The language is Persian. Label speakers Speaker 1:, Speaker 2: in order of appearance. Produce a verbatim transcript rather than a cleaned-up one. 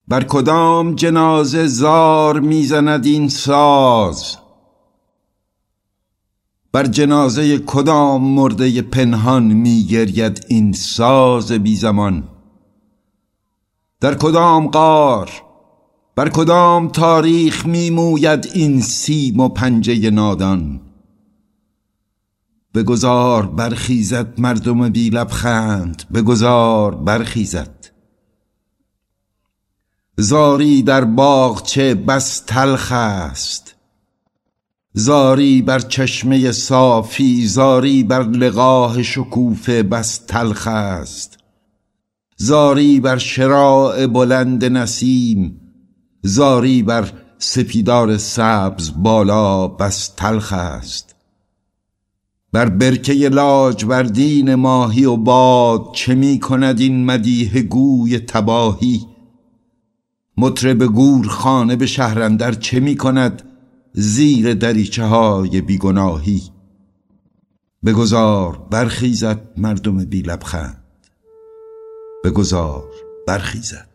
Speaker 1: بر کدام جنازه زار میزند این ساز؟ بر جنازه کدام مرده پنهان میگرید این ساز بی زمان؟ در کدام غار، بر کدام تاریخ میموید این سیم و پنجه نادان؟ بگذار برخیزد مردم بی لبخند، بگذار برخیزد. زاری در باغچه بس تلخ است، زاری بر چشمه صافی، زاری بر لقاح شکوفه بس تلخ است. زاری بر شراع بلند نسیم، زاری بر سپیدار سبز بالا بس تلخ است. بر برکه لاجوردین ماهی و باد چه می کند این مدیح گوی تباهی؟ مطرب گورخانه به شهر اندر چه می کند زیر دریچه های بیگناهی؟ بگذار برخیزد مردم بی لبخند، بگذار برخیزد.